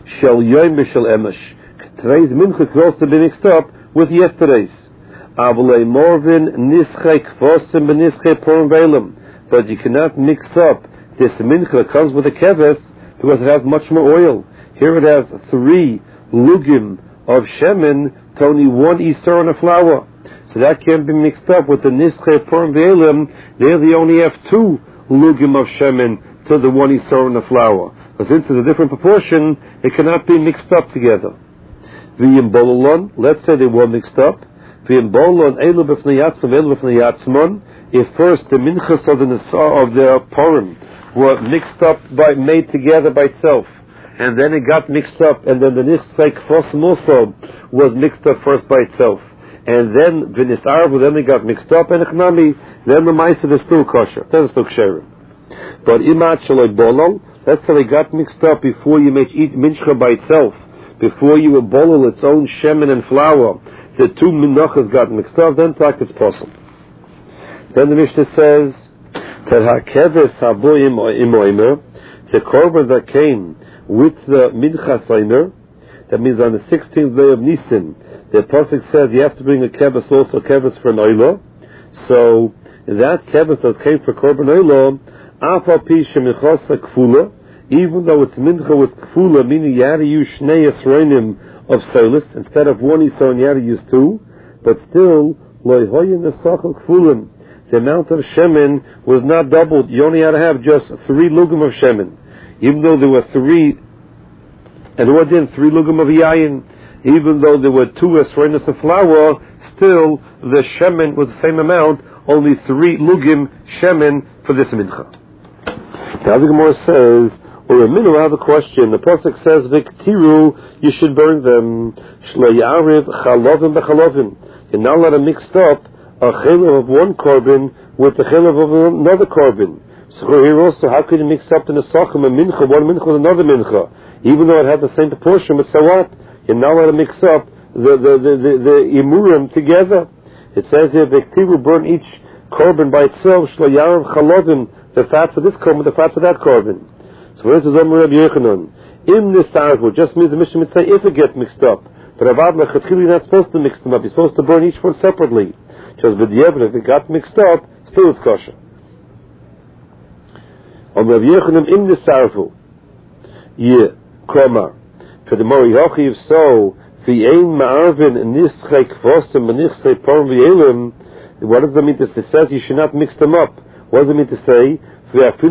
Shel Yom Shel Emesh. Today's mincha could also be mixed up with yesterday's. Avlei Morvin Nischei Kvosim B'Nischei Purim Beilim. But you cannot mix up this mincha that comes with a keves because it has much more oil. Here it has 3 lugim of shemen to only 1 isur on a flour. So that can't be mixed up with the Nischei Purim Beilim. There they only have 2 lugim of shemen to the 1 isur on the flour. But since it's a different proportion, it cannot be mixed up together. V'yim bololon, let's say they were mixed up. V'yim bololon elu b'fnei yatzmon, elu b'fnei yatzmon. If first the minchas of the Purim were mixed up made together by itself, and then it got mixed up, and then the Nischei Kvosim also was mixed up first by itself, and then V'nis Arvu, then it got mixed up, and Echnami, then the Ma'aser is still kosher, then it's still ksherim. But Imat Shaloi Bolol, let's say it got mixed up before you make eat mincha by itself, before you bolol its own shemen and flour, the 2 minachas got mixed up, then tak it's possible. Then the Mishnah says that hakeves haboyim imoimer, the korban that came with the minchas oimer, that means on the 16th day of Nisan, the pasuk says you have to bring a keves, also keves for an oila. So that keves that came for korban oila, afal pi shemichasa kfula, even though its mincha was kfula, meaning you had to use shnei esronim of solis instead of 1 isur, you had to use 2, but still loy hoyin nesachal kfulim. The amount of shemen was not doubled. You only had to have just 3 lugim of shemen. Even though there were 3, and what then 3 lugim of yayin, even though there were 2 esronis of flour, still the shemen was the same amount, only 3 lugim shemen for this mincha. Now the Gemara says, or a minute, I have a question. The pasuk says, "Viktiru, you should burn them. Shlo ya'ariv chalovim b'chalovim." You're not allowed to mix up a chelav of one korban with the chelav of another korban. So here also, how could you mix up the nesachim, a mincha, one mincha with another mincha, even though it had the same proportion? But so what? You're not allowed to mix up the imurim together. It says here, "Viktiru, burn each korban by itself. Shlo ya'ariv chalovim." The fat for this korban, the fat for that korban. So where's the Zomer Rabbi Yochanan? In this arvo just means the Mishnah would say if it gets mixed up. But Avad Lechatchili, you're not supposed to mix them up. You're supposed to burn each one separately. Just b'diavad, if it got mixed up, still it's kosher. On Rabbi Yochanan in this arvo, Kromar, for the Mori Hochi, if so, v'yein ma'arvin nischei kvosim v'nischei porim v'yelim, what does that mean? It says you should not mix them up. What does it mean to say? That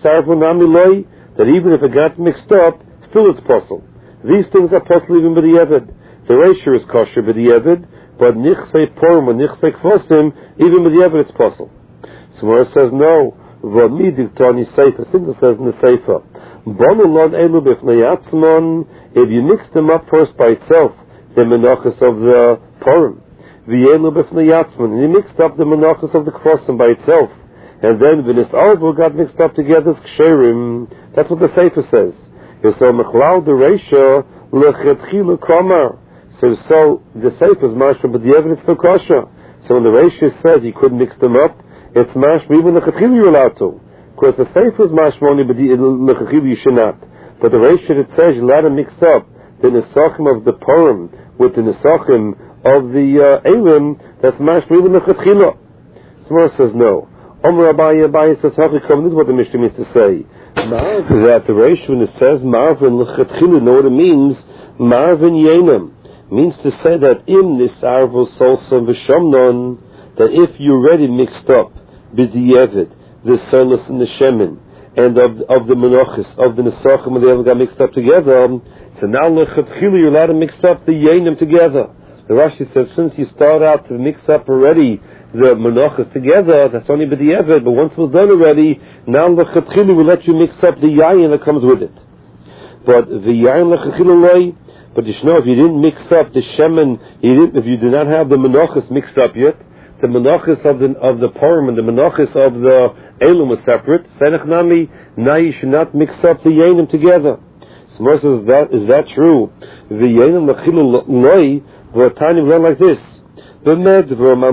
even if it got mixed up, still it's possible. These things are possible even by the Eved. The ratio is kosher by the Eved, but nichsei porim and nichsei kvosim, even by the Eved it's possible. So where it says no, v'midiv tani seifa, since it says in the seifa, bonulon elu b'fnei yatzmon, if you mix them up first by itself, the menachas of the porim, v'yelu b'fnei yatzmon, and you mixed up the menachas of the kvosim by itself, and then V'nis Arvu got mixed up together as Ksherim. That's what the Sefer says. So Mechlal the Reisha Lechetchilu Kamar. So the Sefer is mashma, but the evidence for kosher. So when the Reisha says you couldn't mix them up, it's mashma even Lechetchilu you're allowed to. Because the Sefer is mashma only, but the Lechetchilu you should not. But the Reisha that says you're allowed to mix up the Nesachim of the Purim with the Nesachim of the Elim, that's mashma even Lechetchilu. Smar says no. Omer Abaye says, this is what the Mishnah means to say. That the ratio when it says Marvin L'chatchilu, know what it means? Marvin Yenam means to say that in this Arvo Solson V'Shamnon, that if you already mixed up B'di'evet, the Solus and the Shemin, and of the Menachis, of the Nesachim, when they ever got mixed up together, so now L'chatchilu, you're allowed to mix up the Yenam together. The Rashi says, since you start out to mix up already the menachas together, that's only b'di'evet, but once it was done already, now l'chatchilu will let you mix up the yayin that comes with it. But the yayin l'chatchilu loy, but you should know, if you didn't mix up the shemen, if you do not have the menachas mixed up yet, the menachas of the Purim and the menachas of the Elim are separate, senech now you should not mix up the yayinim together. So Moshe says, is that true? The yayinim l'chatchilu loy, were tiny learn like this. Remember,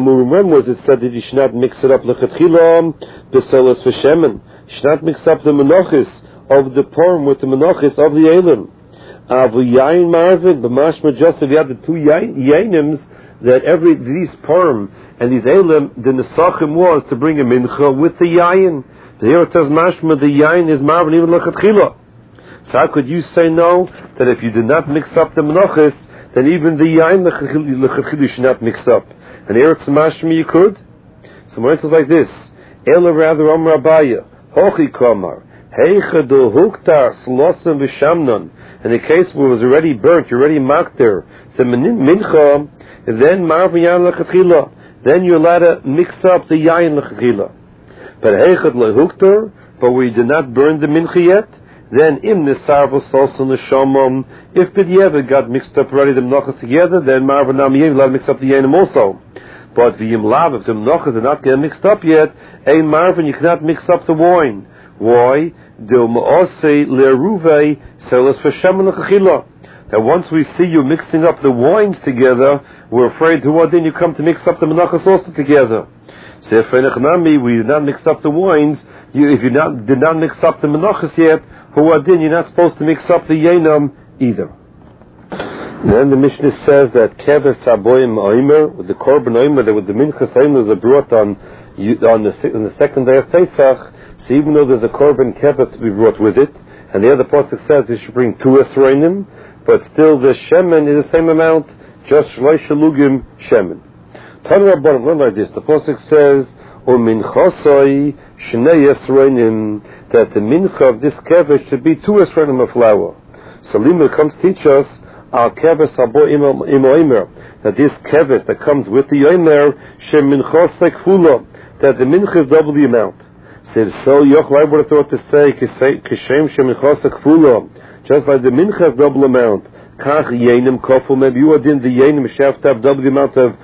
it said that you should not mix it up l'chatchila b'solas v'shemen. You should not mix up the menachis of the Purim with the menachis of the Elim. Avu yain marvin, b'mashma just if you have the two yainims, that these perm and these elim, the nesachim was to bring a mincha with the yain. Here it says mashma, the yain is marvin even lechatchila. So how could you say no, that if you did not mix up the menachos, then even the yain lechatchila should not mix up? And here it's mashma you could. So when it's like this, Ela rather Rabaya, Hochi Komar, Heicha do Huktar, Slosem Vishamnon, in the case where it was already burnt, you're already mocked there, so Mincha, then Marvin Yain Lechatchila, then you're allowed to mix up the Yain Lechatchila. But Heicha do Huktar, but where you did not burn the Mincha yet, then Im Nisarva Sosan Neshamon, if B'diavad got mixed up already the Menachos together, then Marvin Nam Yain, you're allowed to mix up the Yainim also. But the Yimlav, if the Menachos are not getting mixed up yet, a Marvin, you cannot mix up the wine. Why? That once we see you mixing up the wines together, we're afraid then you come to mix up the Menachos also together. So if we did not mix up the wines, if you did not mix up the Menachos yet, then you're not supposed to mix up the Yainam either. Then the Mishnah says that keves haboim oimer, with the korban oimer, that with the minchas oimer are brought on the second day of Pesach. So even though there's a korban keves to be brought with it, and the other pasuk says you should bring 2 esronim, but still the shemen is the same amount, just shlosh lugim shemen. Tanu Rabbanan learn like this. The pasuk says uminchasoi shnei esronim, that the mincha of this keves should be 2 esronim of flour. So Lima comes to teach us al keves habo imoimer, that this keves that comes with the yoimer sheminchos sekfula, that the mincha is double the amount. So Yochai would have thought to say kishem sheminchos sekfula, just like the mincha is double amount. Kach yainim kofu, maybe you are in the yainim have to have double the amount of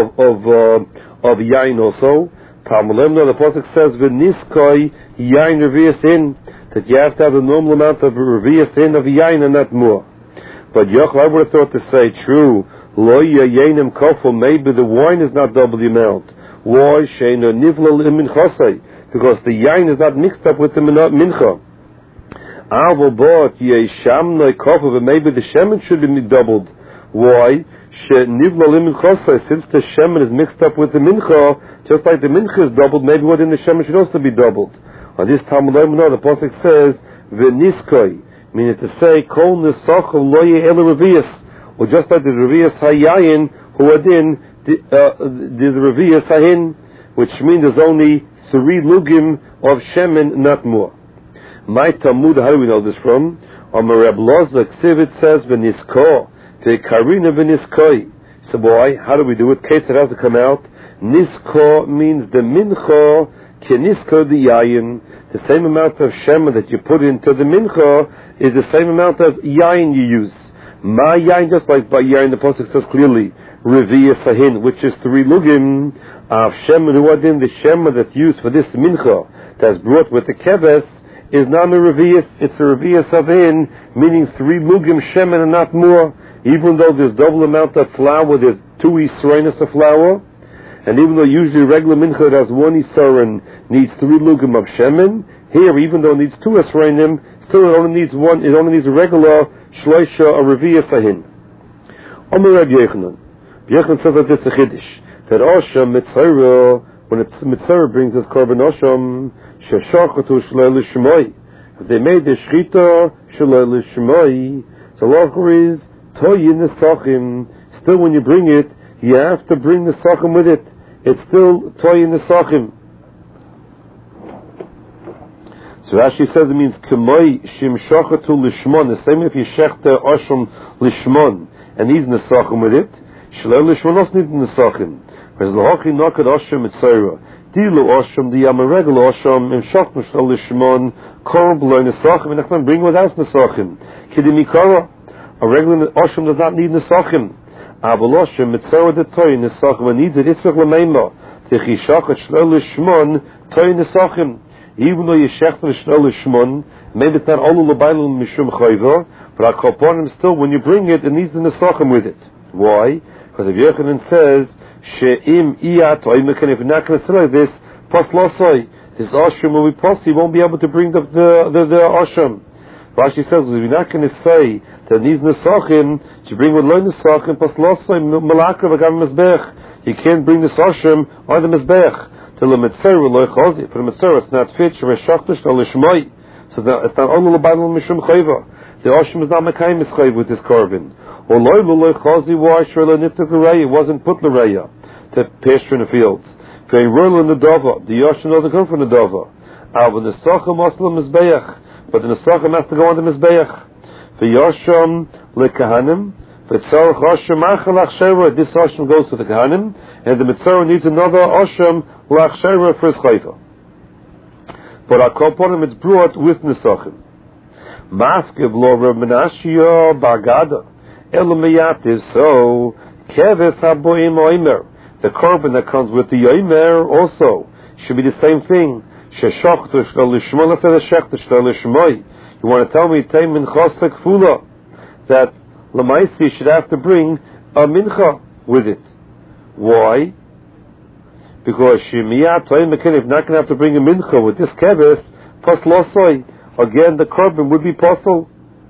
yain also. Talmudim, the pasuk says v'niskoi yain revius in, that you have to have the normal amount of revius in of yain and not more. But Yochai would have thought to say, true, lo yayinim kofel, maybe the wine is not double the amount. Why? Sheino nivla minchasei, because the yain is not mixed up with the mincha. Avo bot yeshamnoi kofel, but maybe the shemen should be doubled. Why? She nivla minchasei, since the shemen is mixed up with the mincha, just like the mincha is doubled, maybe what in the shemen should also be doubled. On this Talmud, the pasuk says v'niskoi, meaning to say, kol nesach lo ye'el revius, or just like there's revius hayayin, who adin, there's revius hayin, which means there's only 3 lugim of shemen, not more. My Talmud, how do we know this from? On Reb Loza, it says, v'nisko, ve'karina v'niskoi. So boy, how do we do it? Ketzad has to come out. Nisko means the mincha, kenisko the yayin, the same amount of shemen that you put into the mincha is the same amount of yain you use. Ma yain, just like by yain, the pasuk says clearly, reviya sahin, which is 3 lugim of shemen huadin, the shemen that's used for this mincha that's brought with the keves is not a reviyas, it's a reviya sahin, meaning 3 lugim shemen and not more. Even though there's double amount of flour, there's 2 isroinis of flour. And even though usually regular mincha has 1 isaron, needs 3 lugim of shemen, here even though it needs 2 esronim, still it only needs 1. It only needs a regular shloisha or reviya sahin. Omer Reb Yochanan. Yochanan says that this is a chiddush, that Osham mitzvah, when mitzvah brings us korban Osham, sheshachatu shloi l'shmoi. If they made the shchita shloi l'shmoi, so law is toyin nesachim. Still, when you bring it, you have to bring the sachim with it. It's still toyin nesachim. So Rashi says it means k'moi shimshachatu lishmon. The same if you shechta osham lishmon and he's nesachim with it. Shloi lishmon also needs nesachim. Whereas l'hochi nokad osham mitzayra. Dilu osham the yamaregel osham imshach mishal lishmon korb lo nesachim. And I can bring without nesachim. Kidimikara. A regular osham does not need nesachim. Aval osham mitzayra the toy nesachim. When needs it, it's a l'meima. Techishachat shloi lishmon toy nesachim. Even though you shech the shnol shmon, maybe it's not all l'baylim mishum chayva, but akoponim still, when you bring it, it needs the nesachim with it. Why? Because if Yochanan says she'im iyat oimekan, if you're not going to say like this, pas losoi, this osham will be pos, he won't be able to bring the osham. Rashi says, we're not going to say that these Nesachim, to bring with loy Nesachim, plus losay malakra v'gam mizbech. You can't bring the Sashim on the mizbech. To the Mitzvah, loy chazi. For the Mitzvah, it's not fit, shemeshachtish, no lishmai. So it's not only l'bayim mishum chayva. The Oshim is not Mekayim Mischayv with this carbon. Or loy chazi, why shreila niftak l'reya, it wasn't put l'reya to pasture in the fields. Vein roil in the dova, the Oshim doesn't come from the dova. But the Nesachim also Mizbeach. But the Nesachim has to go on the Mizbeach. V'yosham leKahanim, v'tzarech Osham achal achshera, this Osham goes to the Kahanim, and the Mitzvah needs another Osham l'achshera for his chayva. But our Koponim, it's brought with Nesachim. Maskev lo Rav Menashia Bagada Elamiyat is so Keves Haboim Oimer. The korban that comes with the Oimer also should be the same thing. Sheshachtu shlo lishmo l'seh shechtu shlo lishmoi. You want to tell me Tei Mincha Kfula that Lamaisi should have to bring a mincha with it? Why? Because Shemiyat Oimer, if not going to have to bring a mincha with this Keves plus losoi. Again, the korban would be possible.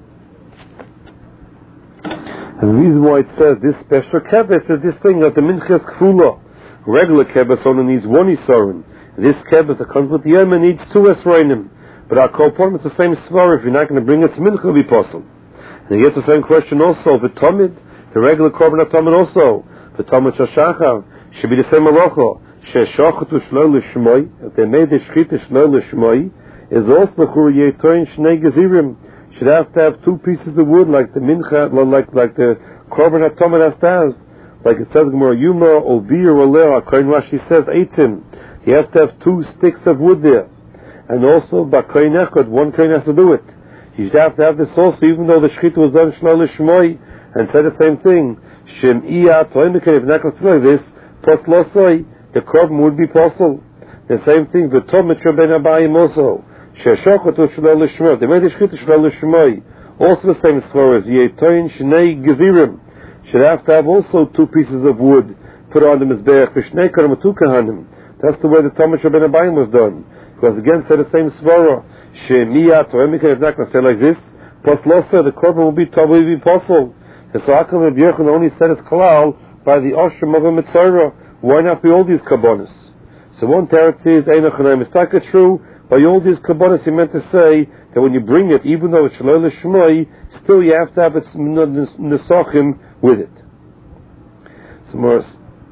And the reason why it says this special kebbes is this thing that the minchas kfula. Regular kebbes only needs one isaron. This kebbes that comes with the yema needs two esrainim. But our korban is the same svar. If you're not going to bring it, mincha will be possible. And you get the same question also. The tamid, the regular korban of tamid also. The tamid shashachar should be the same halacha. Sheshachatu shlo l'shmoi. If they made the shchita shlo l'shmoi, is also Churiyetoin Shnei Gezirim. Should have to have two pieces of wood, like the mincha, like the korban atomid has to have. Like it says Gemara Yuma, Ovir, Oleh, Kohen Rashi says Eitim. You have to have two sticks of wood there. And also, by Kohen Echad, one Kohen has to do it. You should have to have this also, even though the Shechita was done Shlo L'Shmoi, and said the same thing. Shem Iya, Toimikah, if not consider this, plus Losoi, the korban would be possible. The same thing, the Tomit Rabbein Abayim also. Sheshachatu shlo l'shmoi. They made the shchita shlo l'shmoi. Also the same as far as Yetoin Shnei Gezirim. Should have to have also two pieces of wood put on the mizbeach. V'shnei karam tu kahanim. That's the way the Talmud Rabbein Abayim was done. Because again said the same svara. Shemiyat or Emika is not going to say like this. Plus losa, the korban will be probably possible. And so Akam Rabbi Yechon only said it's kalal by the Osham of a Mitzvah. Why not be all these kabbonis? So one teretz is Einachanayim. It's not true. By all these kabbonis, he meant to say that when you bring it, even though it's shelo l'shmoi, still you have to have its nesachim with it. So more.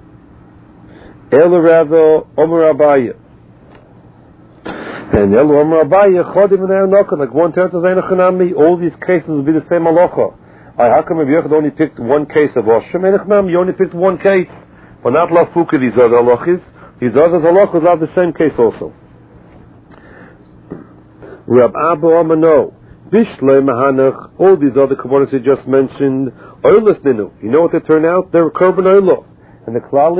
Ela Rava Omer Abaya. And Ela Omer Abaya Chodim and Eranokah. Like one teretz is Einachanami. All these cases will be the same halacha. How come Rabbi Yechon only picked one case of Oshem? Einachanami, you only picked one case. But not lafuka these other halachas. These other halachas have the same case also. Rab Abba Amano, Bishlei Mahanach, all these other kabbalas he just mentioned, Oilas Ninu. You know what they turn out? They're korban oila. And the klal